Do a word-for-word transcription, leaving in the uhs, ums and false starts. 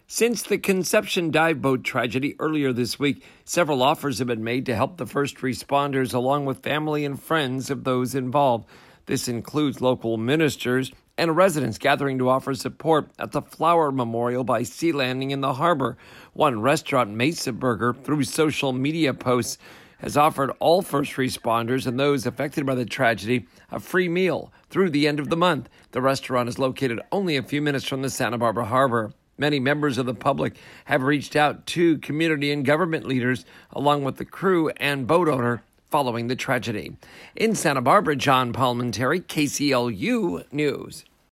Since the Conception dive boat tragedy earlier this week, several offers have been made to help the first responders along with family and friends of those involved. This includes local ministers and residents gathering to offer support at the Flower Memorial by Sea Landing in the harbor. One restaurant, Mesa Burger, through social media posts, has offered all first responders and those affected by the tragedy a free meal through the end of the month. The restaurant is located only a few minutes from the Santa Barbara harbor. Many members of the public have reached out to community and government leaders, along with the crew and boat owner, following the tragedy. In Santa Barbara, John Palmentary, K C L U News.